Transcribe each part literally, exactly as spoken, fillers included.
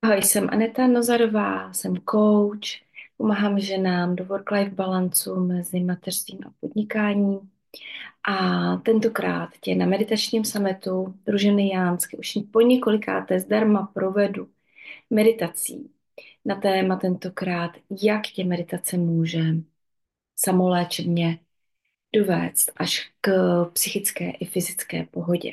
Ahoj, jsem Aneta Nozarová, jsem coach, pomáhám ženám do work-life balancu mezi mateřstvím a podnikáním. A tentokrát tě na meditačním summitu Družiny Jánské už po několikáté zdarma provedu meditací na téma tentokrát, jak tě meditace může samoléčebně dovést až k psychické i fyzické pohodě.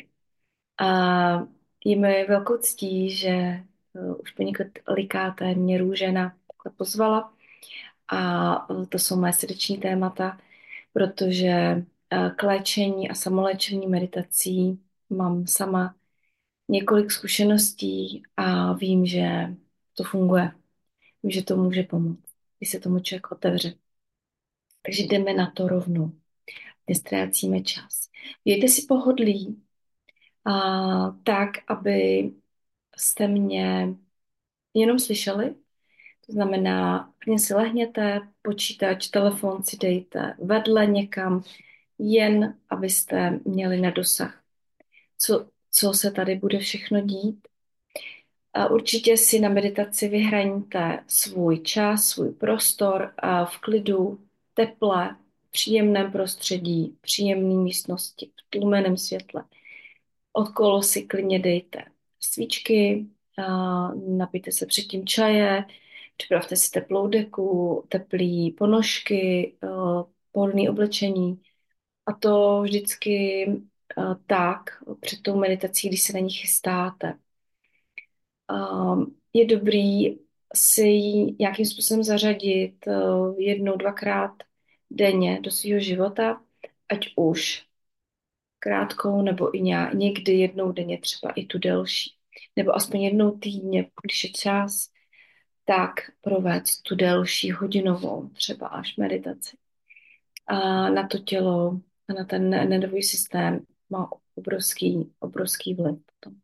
A je mi velkou ctí, že uh, už po několikáté mě Růžena takhle pozvala a uh, to jsou moje srdeční témata, protože uh, k léčení a samoléčení meditací mám sama několik zkušeností a vím, že to funguje. Vím, že to může pomoct, když se tomu člověk otevře. Takže jdeme na to rovnou. Nestrácíme čas. Mějte si pohodlí a tak, aby jste mě jenom slyšeli. To znamená, klidně si lehněte, počítač, telefon si dejte vedle někam, jen abyste měli na dosah, co, co se tady bude všechno dít. A určitě si na meditaci vyhraňte svůj čas, svůj prostor a v klidu, teple, příjemném prostředí, příjemné místnosti, v tlumeném světle. Okolo si klidně dejte svíčky, a napijte se předtím čaje, připravte si teplou deku, teplý ponožky, eh, pohodlné oblečení. A to vždycky eh, tak před tou meditací, když se na ní chystáte. Um, je dobrý si ji nějakým způsobem zařadit uh, jednou, dvakrát denně do svého života, ať už krátkou, nebo i nějak, někdy jednou denně, třeba i tu delší. Nebo aspoň jednou týdně, když je čas, tak provést tu delší hodinovou, třeba až meditaci. A na to tělo a na ten nervový systém má obrovský, obrovský vliv potom.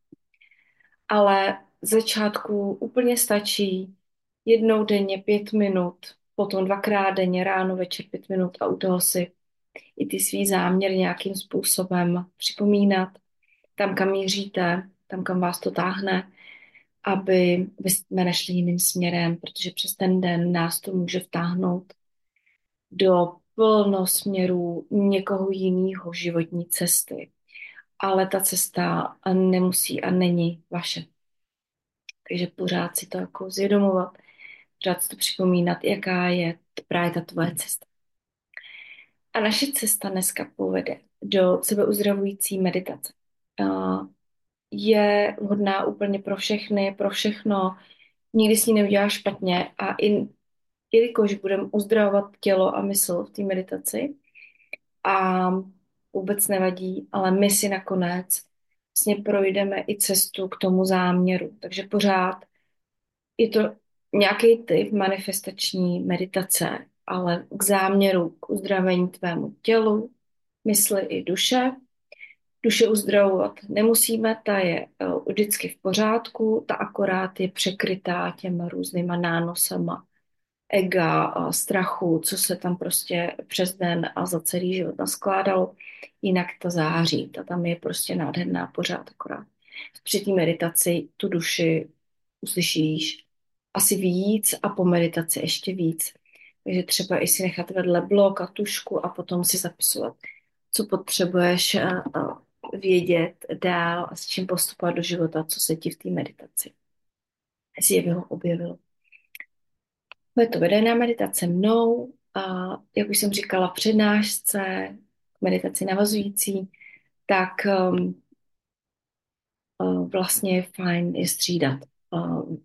Ale z začátku úplně stačí jednou denně pět minut, potom dvakrát denně, ráno, večer pět minut a u toho si i ty svý záměr nějakým způsobem připomínat, tam, kam míříte, tam, kam vás to táhne, aby vy jsme nešli jiným směrem, protože přes ten den nás to může vtáhnout do plno směrů někoho jiného životní cesty. Ale ta cesta nemusí a není vaše. Takže pořád si to jako zvědomovat, pořád si to připomínat, jaká je právě ta tvoje cesta. A naše cesta dneska povede do sebeuzdravující meditace. Je vhodná úplně pro všechny, pro všechno, nikdy s ní neuděláš špatně a i, jelikož budeme uzdravovat tělo a mysl v té meditaci a vůbec nevadí, ale my si nakonec vlastně projdeme i cestu k tomu záměru. Takže pořád je to nějaký typ manifestační meditace, ale k záměru, k uzdravení tvému tělu, mysli i duše. Duše uzdravovat nemusíme, ta je uh, vždycky v pořádku, ta akorát je překrytá těma různýma nánosama ega, a strachu, co se tam prostě přes den a za celý život naskládalo. Jinak ta září, ta tam je prostě nádherná pořád akorát. Při té meditaci tu duši uslyšíš asi víc a po meditaci ještě víc. Takže třeba i si nechat vedle blok a tušku a potom si zapisovat, co potřebuješ a, a vědět dál a s čím postupovat do života, co se ti v té meditaci zjevilo, objevilo. Je to vedená meditace mnou a jak už jsem říkala v přednášce, k meditaci navazující, tak um, uh, vlastně je fajn je střídat. Um,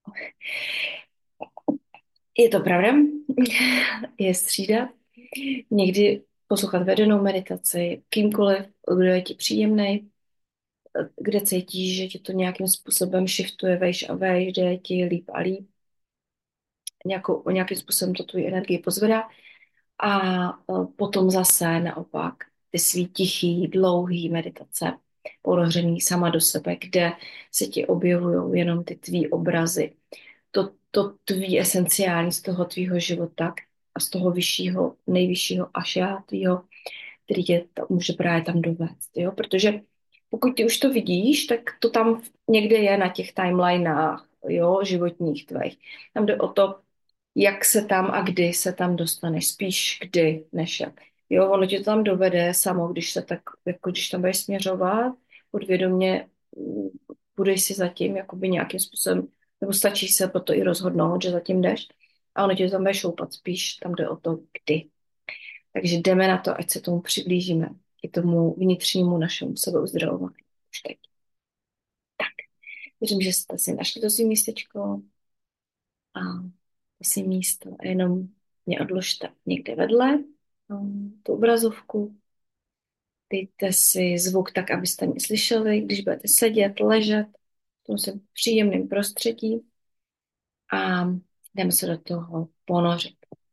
je to pravda, je střídat. Někdy poslouchat vedenou meditaci, kýmkoliv, kdo je ti příjemný, kde cítíš, že ti to nějakým způsobem shiftuje vejš a vejš, kde je ti líp a líp. Nějakou, nějakým způsobem to tu energii pozvedá. A potom zase naopak ty svý tichý, dlouhý meditace, ponořený sama do sebe, kde se ti objevují jenom ty tvý obrazy. To, to tvý esenciální z toho tvýho života a z toho vyššího, nejvyššího až já tvýho, který tě to může právě tam dovést. Jo? Protože pokud ty už to vidíš, tak to tam někde je na těch timelinách jo, životních tvých. Tam jde o to, jak se tam a kdy se tam dostaneš. Spíš kdy, než jak. Jo, ono tě to tam dovede samo, když se tak, jako když tam budeš směřovat, podvědomě mm, budeš si zatím jakoby nějakým způsobem, nebo stačí se proto i rozhodnout, že zatím jdeš a ono tě to tam bude šoupat. Spíš tam jde o to, kdy. Takže jdeme na to, ať se tomu přiblížíme, i tomu vnitřnímu našemu sebeuzdravování. Už teď. Tak, věřím, že jste si našli to svým místečko a to si místo a jenom mě odložte někde vedle um, tu obrazovku. Dejte si zvuk tak, abyste mě slyšeli, když budete sedět, ležet v tom se příjemném prostředí a jdeme se do toho ponořit.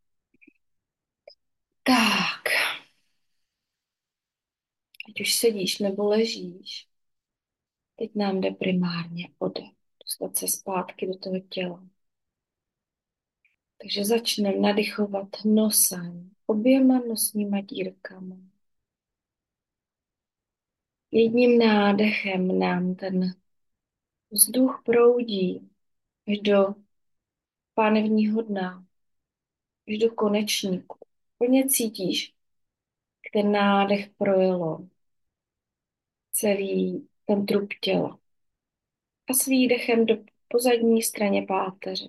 Tak, ať už sedíš nebo ležíš, teď nám jde primárně o dech, dostat se zpátky do toho těla. Takže začneme nadychovat nosem, oběma nosníma dírkama. Jedním nádechem nám ten vzduch proudí až do pánevního dna, až do konečníku. Plně cítíš, jak ten nádech projelo celý ten trup těla. A s výdechem do pozadní straně páteře.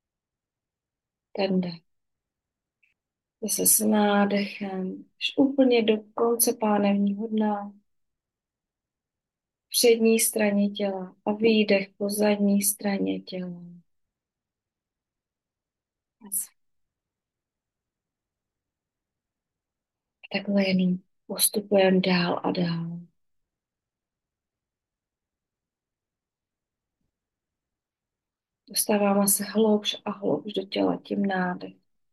Ten dech. Zase s nádechem až úplně do konce pánevního dna. Přední straně těla a výdech po zadní straně těla. Takhle jenom postupujeme dál a dál. Dostáváme se hloubš a hloubš do těla tím nádech,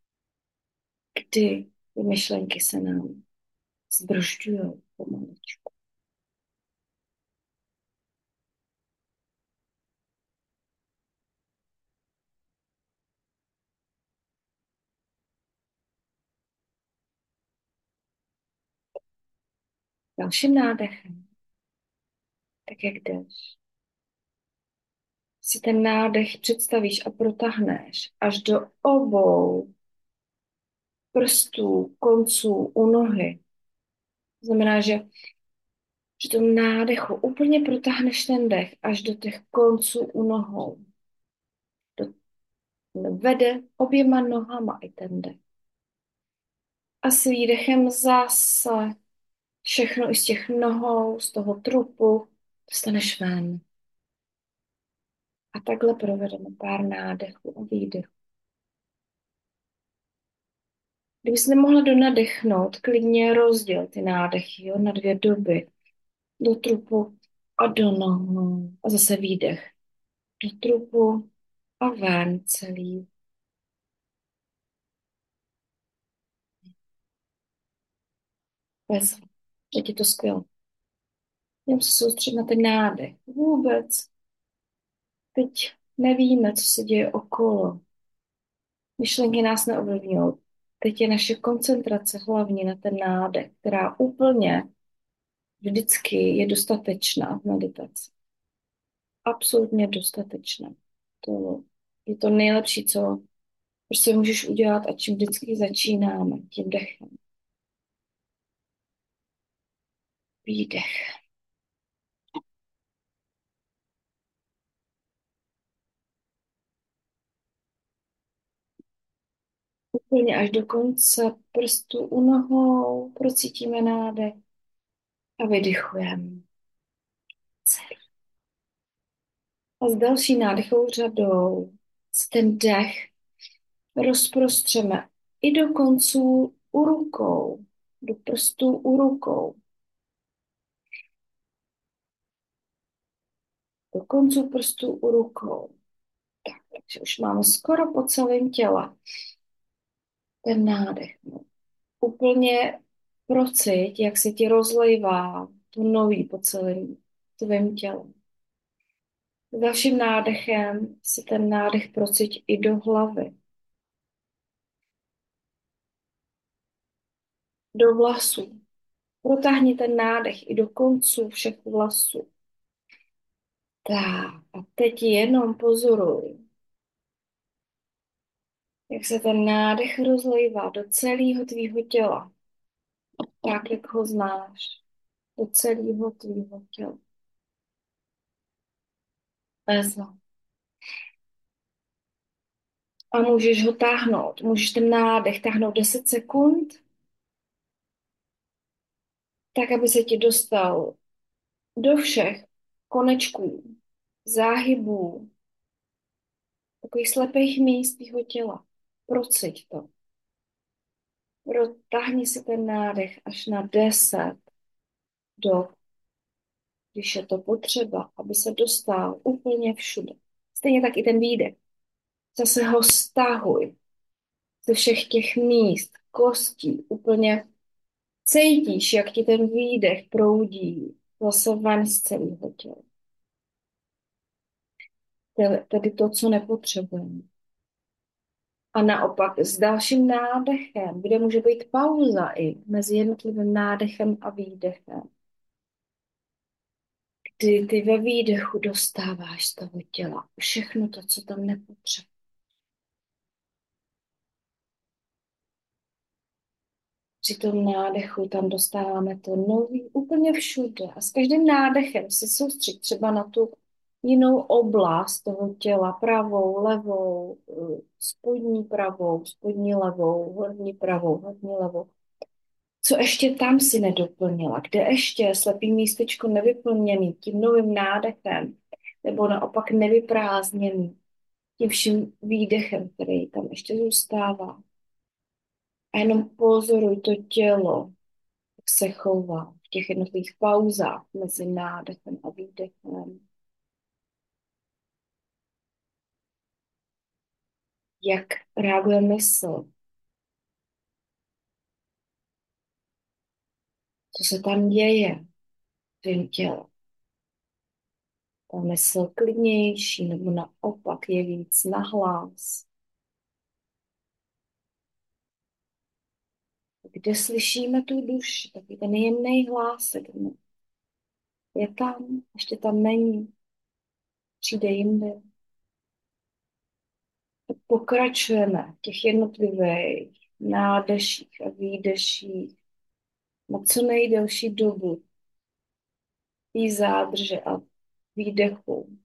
kdy ty myšlenky se nám zbržďují pomaličku. Dalším nádechem, tak jak jdeš, si ten nádech představíš a protáhneš až do obou prstů, konců u nohy. To znamená, že při tom nádechu úplně protáhneš ten dech až do těch konců u nohou. Do, vede oběma nohama i ten dech. A s výdechem zase všechno i z těch nohou, z toho trupu dostaneš ven. A takhle provedeme pár nádechů a výdechů. Kdybys nemohla donadechnout, klidně rozděl ty nádechy jo, na dvě doby. Do trupu a do nohou. A zase výdech. Do trupu a ven celý. Bez. Teď je to skvělé. Jenom se soustředit na ten nádech. Vůbec. Teď nevíme, co se děje okolo. Myšlenky nás neovlivňují. Teď je naše koncentrace hlavně na ten nádech, která úplně vždycky je dostatečná v meditaci. Absolutně dostatečná. To je to nejlepší, co prostě můžeš udělat a čím vždycky začínáme, tím dechem. Výdech. Úplně až do konce prstu u nohou procítíme nádech a vydychujeme. Celý. A s další nádechovou řadou s ten dech rozprostřeme i do konců u rukou, do prstů u rukou. Do konců prstů u rukou. Tak, takže už máme skoro po celém těle ten nádech. No. Úplně procít, jak se ti rozlejvá to nový po celém tvém těle. Dalším nádechem si ten nádech procít i do hlavy. Do vlasů. Protáhni ten nádech i do konců všech vlasů. Tak. A teď jenom pozoruj, jak se ten nádech rozlejvá do celého tvýho těla, tak, jak ho znáš, do celého tvýho těla. Vezmu. A můžeš ho táhnout. Můžeš ten nádech táhnout deset sekund, tak, aby se ti dostal do všech konečků, záhybů, takových slepých míst tvýho těla. Prociť to. Protáhni si ten nádech až na deset do, když je to potřeba, aby se dostal úplně všude. Stejně tak i ten výdech. Zase ho stahuj ze všech těch míst, kostí, úplně cítíš, jak ti ten výdech proudí zase ven z celého těla. Tedy to, co nepotřebujeme. A naopak s dalším nádechem, kde může být pauza i mezi jednotlivým nádechem a výdechem, kdy ty ve výdechu dostáváš z toho těla všechno to, co tam nepotřebuješ. Při tom nádechu tam dostáváme to nový úplně všude. A s každým nádechem se soustředit třeba na tu jinou oblast toho těla, pravou, levou, eh, spodní pravou, spodní levou, horní pravou, horní levou. Co ještě tam si nedoplnila? Kde ještě slepý místečko nevyplněný tím novým nádechem, nebo naopak nevyprázdněný tím vším výdechem, který tam ještě zůstává. A jenom pozoruj to tělo, jak se chová v těch jednotlivých pauzách mezi nádechem a výdechem. Jak reaguje mysl, co se tam děje v tvém těle. Ta mysl klidnější nebo naopak je víc nahlas. Kde slyšíme tu duši, taky ten jemný hlásek. Je tam, ještě tam není, přijde jinde. Tak pokračujeme v těch jednotlivých nádeších a výdeších na co nejdelší dobu té zádrže a výdechu.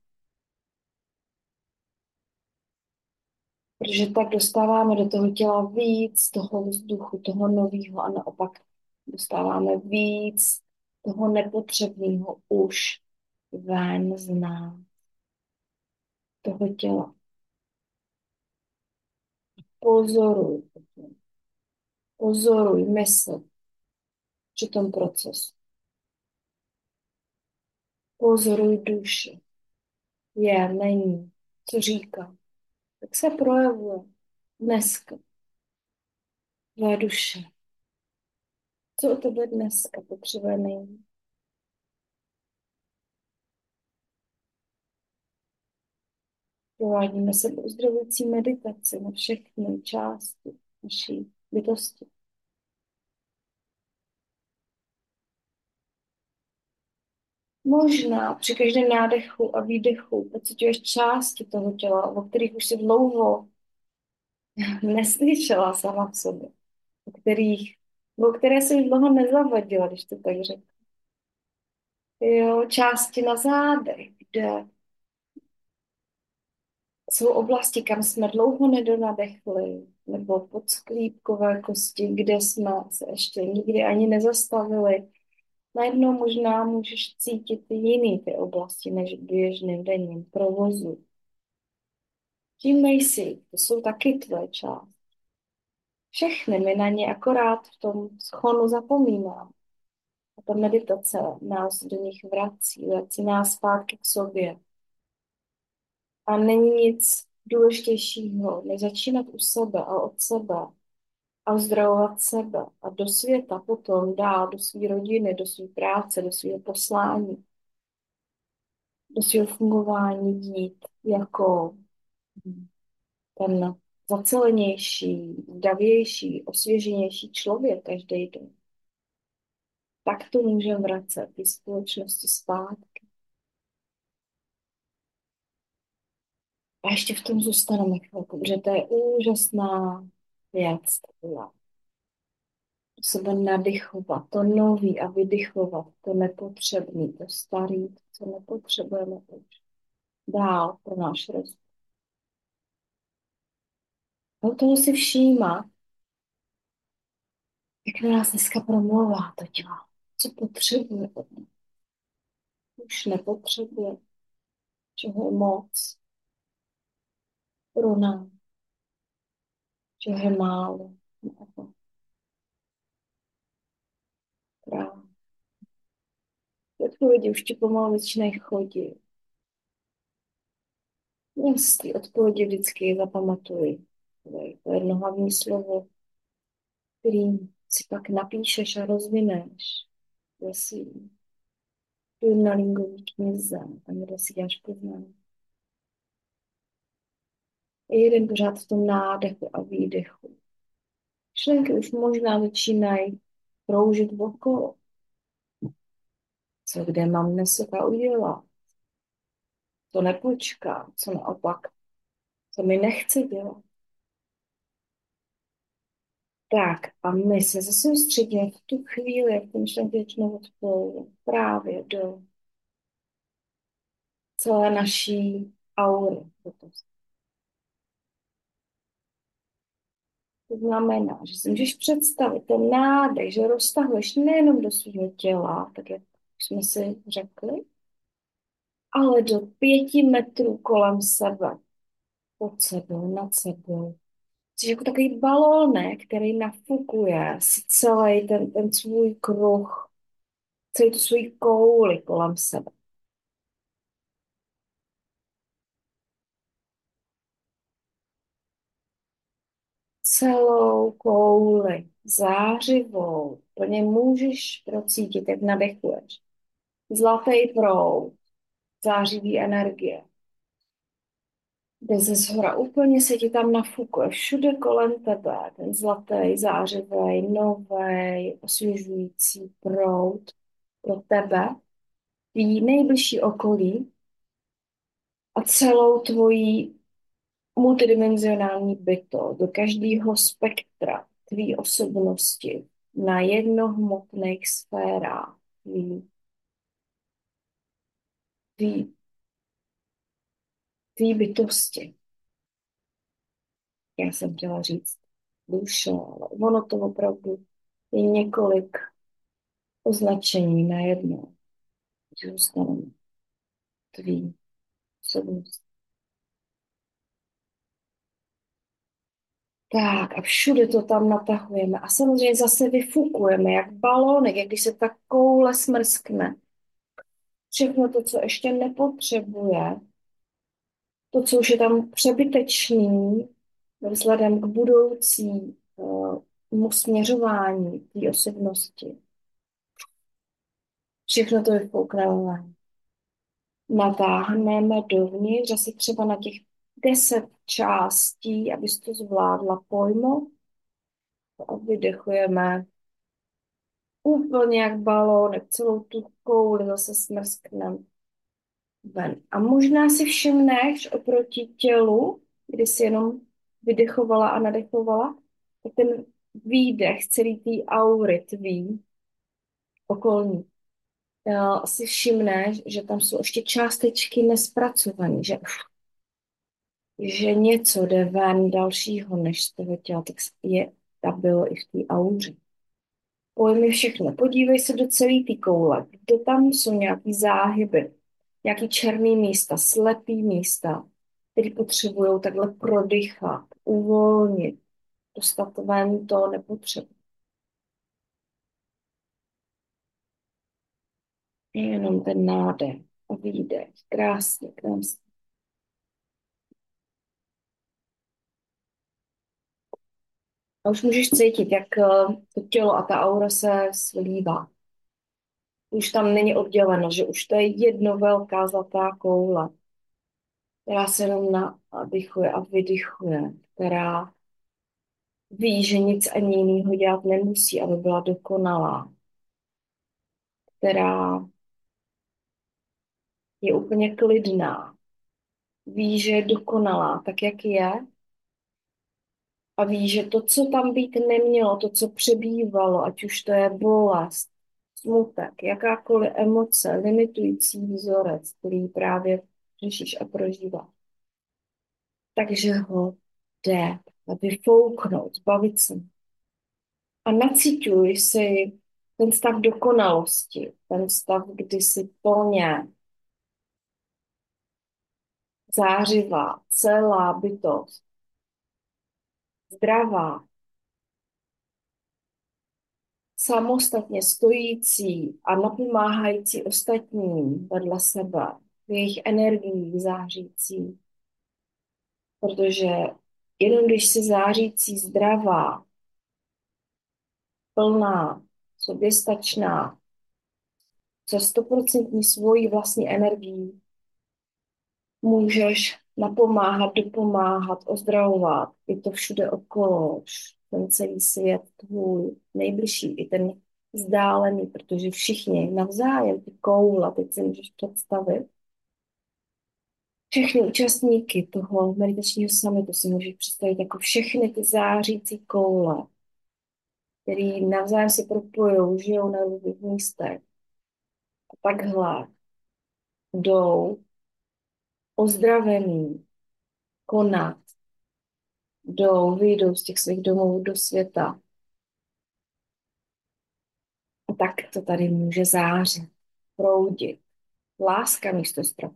Protože tak dostáváme do toho těla víc toho vzduchu, toho nového a naopak dostáváme víc toho nepotřebného už ven z nás, toho těla. Pozoruj, pozoruj mysl při tom procesu. Pozoruj duši. Je, není, co říká. Jak se projevuje dneska tvoje duše? Co o tebe dneska potřebuje nejvíc? Provádíme se uzdravující meditaci na všechny části naší bytosti. Možná při každém nádechu a výdechu pociťuješ části toho těla, o kterých už si dlouho neslyšela sama v sobě, o kterých, o které si už dlouho nezavadila, když to tak řeknu. Jo, části na zádech, kde jsou oblasti, kam jsme dlouho nedonadechli, nebo podsklípkové kosti, kde jsme se ještě nikdy ani nezastavili. Najednou možná můžeš cítit ty jiný ty oblasti, než v běžném denním provozu. Všímej si, to jsou taky tvoje části. Všechny, my na ně akorát v tom schonu zapomínáme. A ta meditace nás do nich vrací, vrací nás zpátky k sobě. A není nic důležitějšího, než začínat u sebe a od sebe a uzdravovat sebe a do světa potom dál, do své rodiny, do své práce, do svého poslání, do svého fungování dít jako ten zacelenější, zdravější, osvěženější člověk každý den. Tak to můžeme vracet ty společnosti zpátky. A ještě v tom zůstaneme chvilku, protože to je úžasná věc. Tohle. Sebe nadychovat, to nový a vydychovat, to nepotřebný, to starý, to, co nepotřebujeme už. Dál pro náš růst. A u toho si všímat, jak na nás dneska promlouvá to tělo. Co potřebuje od nás. Už nepotřebuje, čeho je moc pro nás, čeho je málo. Nebo právě. Ty odpovědi už ti pomalu začínají chodit. Já si ty odpovědi vždycky zapamatuji. To je jedno hlavní slovo, který si pak napíšeš a rozvineš. Jestli journalingový knize, tam, kde si děláš poznání. Je jeden pořád v tom nádechu a výdechu. Myšlenky už možná začínají kroužit okolo. Co kde mám dneska udělat? To nepočká, co naopak, co mi nechce dělat. Tak a my se zase soustředíme v tu chvíli, jak ty myšlenky začnou odpovědět právě do celé naší aury. To znamená, že si můžeš představit ten nádech, že roztahuješ nejenom do svého těla, tak jak jsme si řekli, ale do pěti metrů kolem sebe, pod sebou, nad sebou. Jsi jako takový balónek, který nafukuje si celý ten, ten svůj kruh, celý tu svůj kouli kolem sebe. Celou kouli, zářivou, plně můžeš procítit, jak nadechuješ. Zlatý proud, zářivý energie. Jde ze zhora, úplně se ti tam nafukuje, všude kolem tebe, ten zlatý, zářivý, nový, osvěžující proud pro tebe, tvý nejbližší okolí a celou tvoji multidimenzionální byto do každého spektra tvý osobnosti na jednohmotných sférách tvý, tvý, tvý bytosti. Já jsem chtěla říct duše, ale ono to opravdu je několik označení na jedno. Zůstaneme tvý osobnost. Tak a všude to tam natahujeme a samozřejmě zase vyfukujeme, jak balónek, jak když se ta koule smrskne. Všechno to, co ještě nepotřebuje, to, co už je tam přebytečný, vzhledem k budoucí uh, směřování té osobnosti. Všechno to vyfoukneme. Natáhneme dovnitř, asi třeba na těch deset částí, abys to zvládla pojmout. A vydechujeme úplně jak balónek, celou tu kouli zase smrskneme ven. A možná si všimneš oproti tělu, kdy jsi jenom vydechovala a nadechovala, tak ten výdech celý té aury tvý okolní, eh, si všimneš, že tam jsou ještě částečky nespracované, že, že něco jde ven dalšího než z toho těla, tak je, ta bylo i v té auře. Pojmi všechno. Podívej se do celé té koule, kde tam jsou nějaký záhyby, nějaký černý místa, slepý místa, které potřebují takhle prodychat, uvolnit, dostat ven to nepotřebu. Jenom ten nádech a výdech. Krásně, krásně. A už můžeš cítit, jak eh, to tělo a ta aura se slívá. Už tam není odděleno, že už to je jedno velká zlatá koule, která se jenom nadychuje a vydychuje, která ví, že nic ani jiného dělat nemusí, aby byla dokonalá, která je úplně klidná, Ví, že je dokonalá, tak jak je, a ví, že to, co tam být nemělo, to, co přebývalo, ať už to je bolest, smutek, jakákoliv emoce, limitující vzorec, který právě řešíš a prožíváš, takže ho jde vyfouknout, zbavit se. A nacíťuj si ten stav dokonalosti, ten stav, kdy jsi plně zářivá, celá bytost, zdravá, samostatně stojící a napomáhající ostatním vedle sebe, v jejich energií zářící. Protože jenom když jsi zářící, zdravá, plná, soběstačná, se stoprocentní svojí vlastní energií, můžeš napomáhat, dopomáhat, ozdravovat. Je to všude okolo, ten celý svět tvůj, nejbližší i ten vzdálený, protože všichni navzájem, ty koule, teď si můžeš představit, všechny účastníky toho meditačního summitu si můžeš představit jako všechny ty zářící koule, který navzájem si propojují, žijou na různých místech. A takhle jdou ozdravený konat, jdou, vyjdou z těch svých domovů do světa. A tak to tady může zářit, proudit. Láska místo strachu.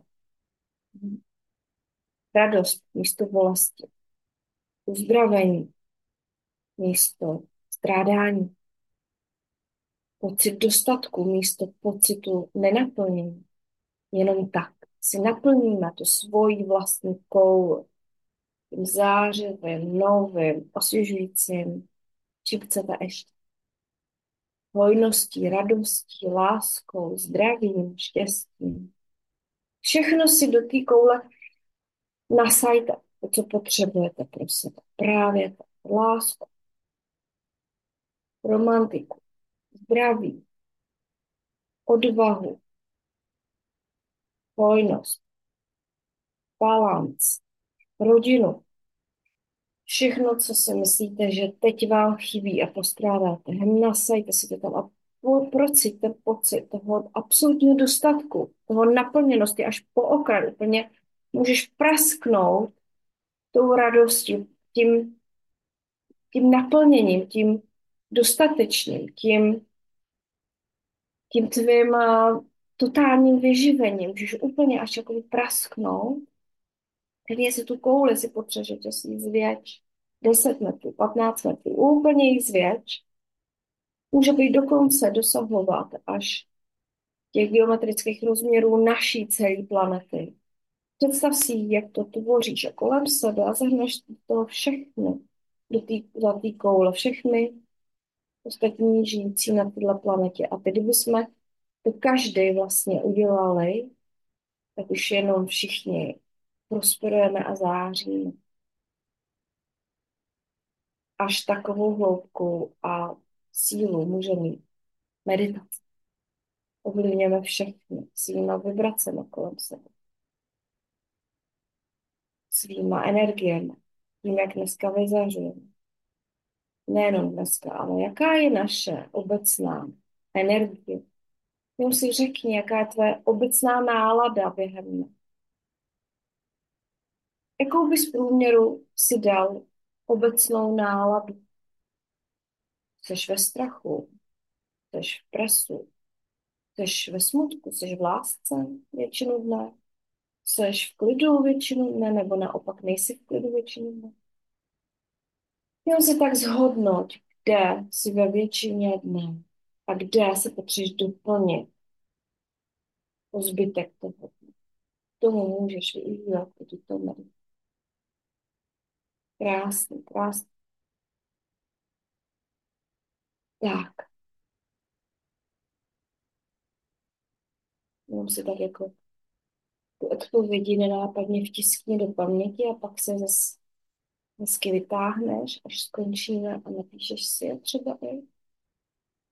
Radost místo bolesti. Uzdravení místo strádání. Pocit dostatku místo pocitu nenaplnění. Jenom tak si naplníme tu svoji vlastní kouli tím zářivým, novým, osvěžujícím, čím chcete ještě. Hojností, radostí, láskou, zdravím, štěstím. Všechno si do té koule nasajte, to, co potřebujete pro sebe. Právě tak. Lásku, romantiku, zdraví, odvahu, hojnost, balans, rodinu. Všechno, co si myslíte, že teď vám chybí a postrádáte, hned nasajte si to tam a po- prociťte pocit toho absolutního dostatku, toho naplněnosti až po okraj. Úplně můžeš prasknout tou radostí, tím, tím naplněním, tím dostatečným, tím, tím tvým uh, totálním vyživením. Můžeš úplně až jako prasknout. Teď jestli tu kouli si potřebuješ si ji zvětš, deset metrů, patnáct metrů, úplně ji zvětš. Může být dokonce dosahovat až těch geometrických rozměrů naší celé planety. Představ si, jak to tvoříš a kolem sebe a zahrneš to všechny do té zlaté koule, všechny ostatní žijící na této planetě. A teď bychom to každý vlastně udělali, tak už jenom všichni prosperujeme a záříme. Až takovou hloubku a sílu může mít meditace. Ovlivňujeme všechny svýma vibracemi kolem sebe, svýma energiemi, tím, jak dneska vyzařujeme. Nejenom dneska, ale jaká je naše obecná energie. Jenom si řekni, jaká je tvoje obecná nálada během dne. Jakou bys v průměru si dal obecnou náladu? Jseš ve strachu, jseš v presu, jseš ve smutku, jseš v lásce většinu dne, jseš v klidu většinu dne, nebo naopak nejsi v klidu většinu dne. Jenom si tak zhodnout, kde jsi ve většině dne a kde se potřebuješ doplnit o zbytek toho dne. Tomu můžeš využívat tuto meditaci. Krásný, krásný. Tak, jenom si tak jako tu odpovědi nenápadně vtiskni do paměti a pak se zase hezky vytáhneš, až skončíme a napíšeš si je třeba i.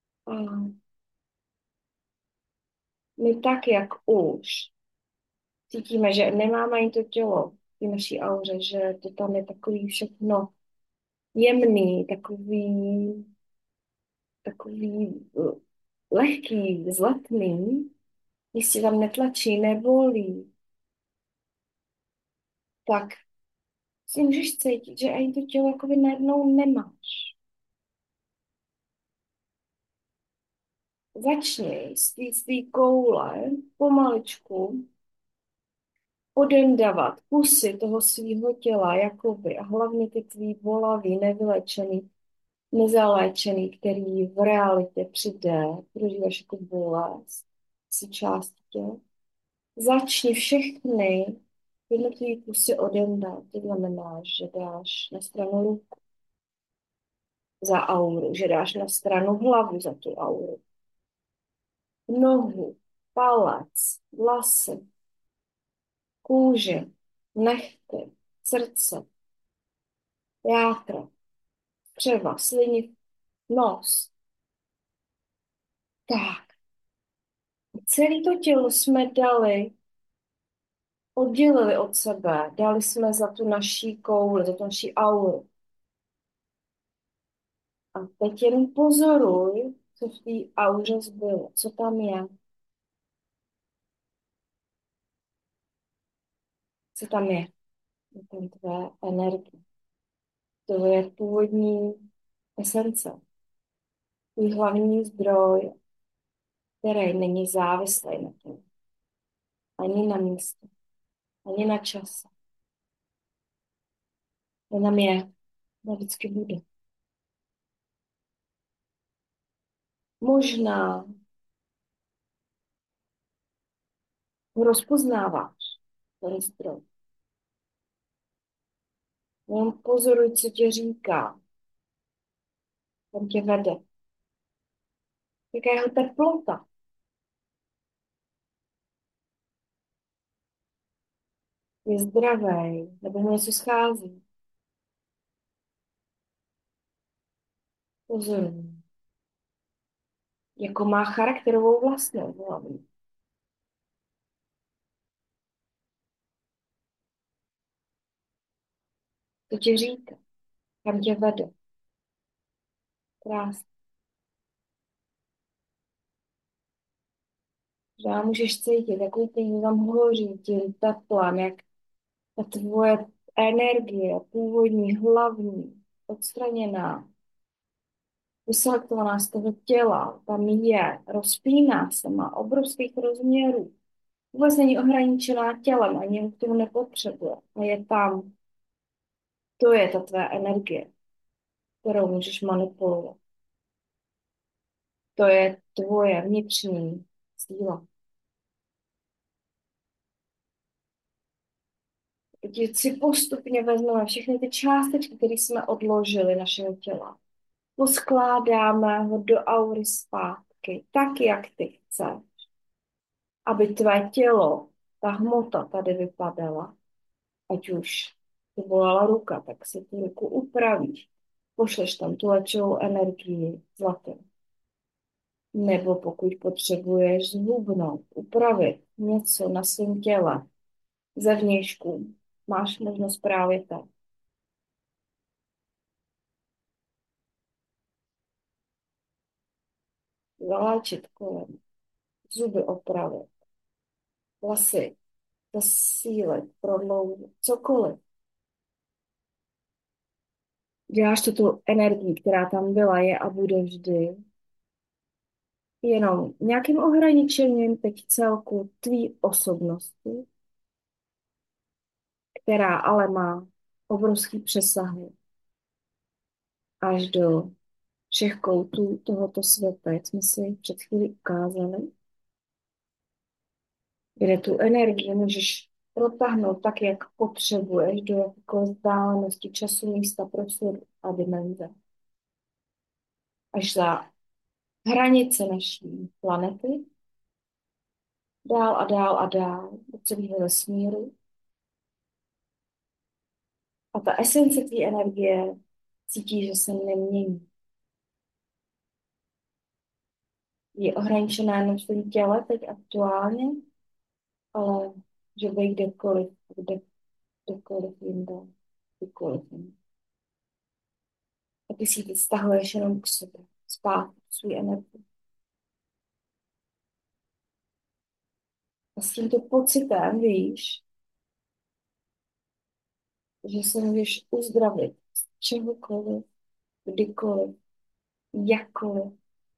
A my tak, jak už Cítíme, že nemáme ani to tělo v té naší auře, že to tam je takový všechno jemný, takový, takový uh, lehký, zlatný, jistě tam netlačí, nebolí, tak si můžeš cítit, že ani to tělo jakoby najednou nemáš. Začni z té z té koule pomaličku odendávat kusy toho svého těla, jakoby, a hlavně ty tvý bolavý, nevylečený, nezaléčený, který v realitě přijde, prožíváš jako bolest, si část těla. Začni všechny jednotlivé kusy odendat. To znamená, že dáš na stranu ruku za auru, že dáš na stranu hlavu za tu auru, nohu, palec, vlasy, kůži, nehty, srdce, játra, střeva, sliniv, nos. Tak, celé to tělo jsme dali, oddělili od sebe, dali jsme za tu naší kouli, za tu naší auru. A teď jen pozoruj, co v té auře zbylo, co tam je, co tam je, je tam tvé energie. To je původní esence, tvůj hlavní zdroj, který není závislý na tom, ani na místě, ani na čase. Jenom je, a vždycky bude. Možná ho rozpoznáváš, ten zdroj. Jenom pozoruj, co tě říká, kam tě vede. Jaká je jeho teplota. Je zdravý, nebo mu něco schází. Pozoruj. Jako má charakterovou vlastnost hlavně. To tě říká, kam tě vede. Krásně. Že já můžeš cítit, jakou ty tam hoří tím teplem, jak ta tvoje energie, původní, hlavní, odstraněná, vyselektovaná z toho těla, tam je, rozpíná se, má obrovských rozměrů. Vůbec není ohraničená tělem, ani ho k tomu nepotřebuje. A je tam, to je ta tvé energie, kterou můžeš manipulovat. To je tvoje vnitřní síla. Teď si postupně vezmeme všechny ty částečky, které jsme odložili našeho těla. Poskládáme ho do aury zpátky, tak, jak ty chceš, aby tvé tělo, ta hmota tady vypadala. Ať už ty bolala ruka, tak si tu ruku upravíš. Pošleš tam tu léčivou energii zlatým. Nebo pokud potřebuješ zhubnout, upravit něco na svém těle, zevnějšku, máš možnost právě tak. Zaléčit kolem, zuby opravit, vlasy zasílit, prodloužit, cokoliv. Děláš to tu energii, která tam byla, je a bude vždy. Jenom nějakým ohraničením teď celku tvý osobnosti, která ale má obrovský přesahy až do všech koutů tohoto světa, jak jsme si před chvíli ukázali, kde tu energii můžeš protáhnout tak, jak potřebuješ, do jakékoliv vzdálenosti času, místa, prostoru a dimenze. Až za hranice naší planety, dál a dál a dál do celého vesmíru. A ta esence té energie cítí, že se nemění. Je ohraničená jenom v svém těle teď aktuálně, ale že být kdekoliv, kde, kdekoliv jinde, kdekoliv jinde. A ty si ji stahuješ jenom k sobě, spát, svůj energii. A s tímto pocitem víš, že se můžeš uzdravit z čehokoliv, kdykoliv, jakkoliv.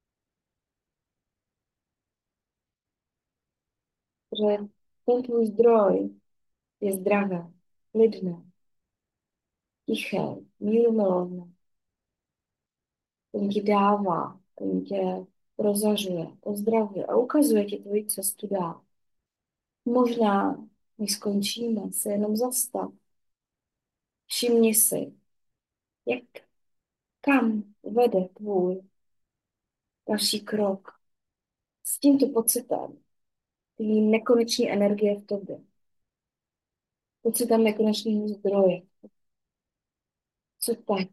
Že ten tvůj zdroj je zdravé, klidné, tiché, mírumilovné. Ten ti dává, ten tě prozařuje, pozdravuje a ukazuje ti tvoji cestu dál. Možná, než skončíme, se jenom zastav. Všimni si, jak kam vede tvůj další krok. S tímto pocitem tvý nekonečné energie v tobě. Pocitem nekonečného zdroje. Co teď?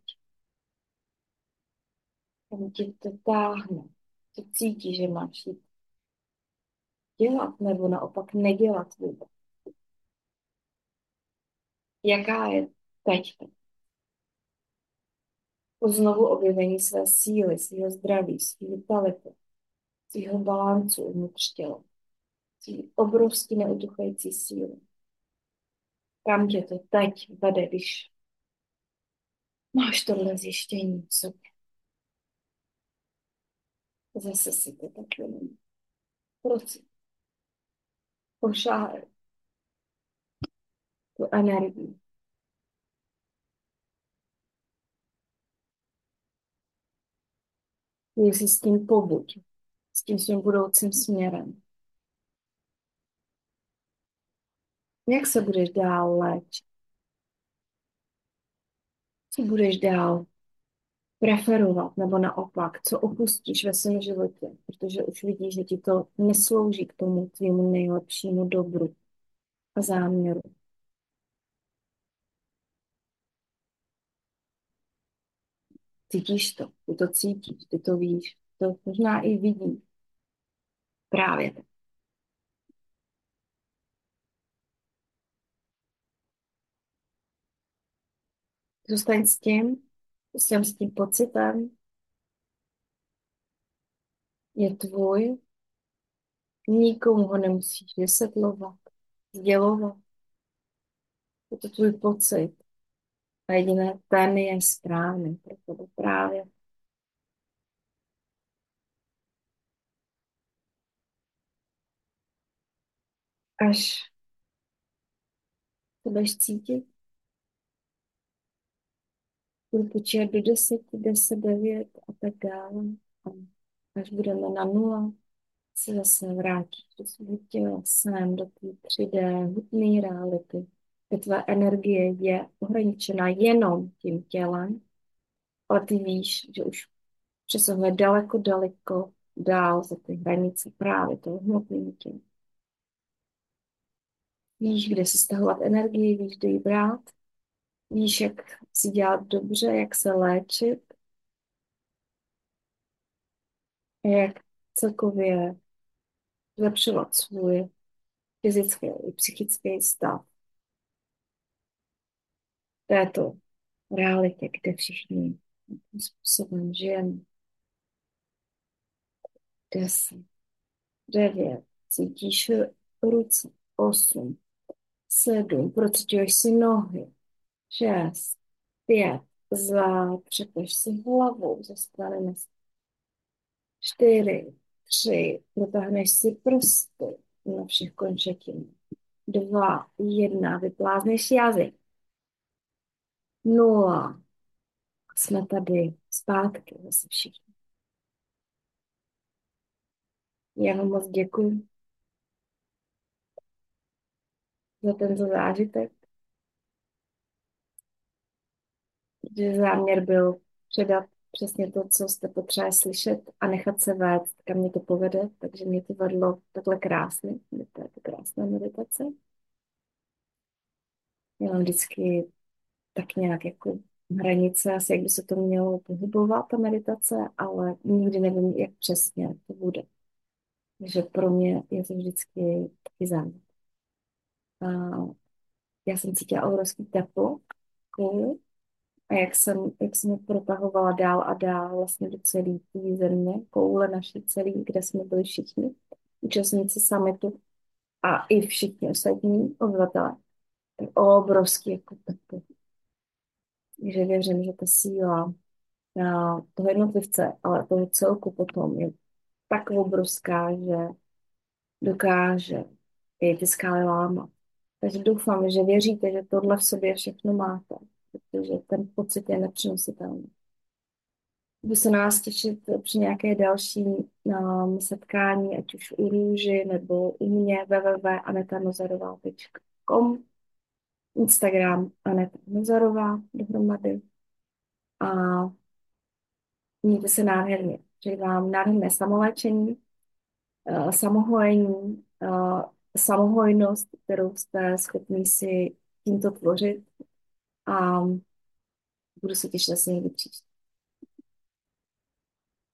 Tam ti to táhne. Co cítíš, že máš jít dělat nebo naopak nedělat vůbec. Jaká je teď po znovu objevení své síly, svého zdraví, své vitality, svého balancu uvnitř těla, svý obrovský neutuchající síly. Kam tě to teď vede, když máš tohle zjištění v sobě. Zase si to tak jenom procit. Pošáhej tu energii. Jestli s tím pobuď, s tím svým budoucím směrem. Jak se budeš dál léčit? Co budeš dál preferovat, nebo naopak, co opustíš ve svém životě, protože už vidíš, že ti to neslouží k tomu tvému nejlepšímu dobru a záměru. Cítíš to, ty to cítíš, ty to víš, to možná i vidíš. Právě tak. Zůstaň s tím, zůstaň s tím pocitem, je tvůj, nikomu ho nemusíš vysvětlovat, sdělovat. Je to tvůj pocit. A jediné ten je správný pro tebe právě. Až to budeš cítit, budu počítat do deseti, deset, devět a tak dále. A až budeme na nula, se zase vrátíš do svého těla, sem do té tři dé hutné reality, kde tvé energie je ohraničena jenom tím tělem, ale ty víš, že už přesahuje daleko, daleko dál za ty hranice právě toho hmotného těla. Víš, kde si stahovat energii, víš, kde ji brát, víš, jak si dělat dobře, jak se léčit, a jak celkově zlepšovat svůj fyzický i psychický stav této realitě, kde všichni tím způsobem žijeme. Deset, devět, cítíš ruce, osm, sedm, procituješ si nohy, šest, pět, zatřepeš si hlavou ze strany na čtyři, tři, protáhneš si prsty na všech končetinách. Dva, jedna, vyplázneš jazyk. Nula. Jsme tady zpátky zase všichni. Já vám moc děkuji za tento zážitek, protože záměr byl předat přesně to, co jste potřebovali slyšet a nechat se vést, kam mě to povede, takže mě to vedlo takhle krásně, to je to krásná meditace. Já mám vždycky tak nějak jako hranice, asi jak by se to mělo pohybovat, ta meditace, ale nikdy nevím, jak přesně to bude. Takže pro mě je to vždycky taky záměr. A já jsem cítila obrovský teplo kvůli. A jak jsem, jak jsem je protahovala dál a dál vlastně do celé té země, koule naší celý, kde jsme byli všichni účastníci summitu a i všichni ostatní obyvatelé. Tak obrovský jako teplo. Takže věřím, že ta síla a, toho jednotlivce, ale toho celku potom je tak obrovská, že dokáže i ty skály lámat. Takže doufám, že věříte, že tohle v sobě všechno máte, protože ten pocit je nepřenositelný. Budu se na vás těšit při nějaké další um, setkání, ať už u Růži nebo u mě w w w tečka aneta nozarová tečka com, Instagram Aneta Nozarová dohromady a mějte se nádherně. Přeji vám nádherné samoléčení, uh, samohojení, uh, samohojnost, kterou jste schopni si tímto tvořit a budu se těšit zase někdy příště.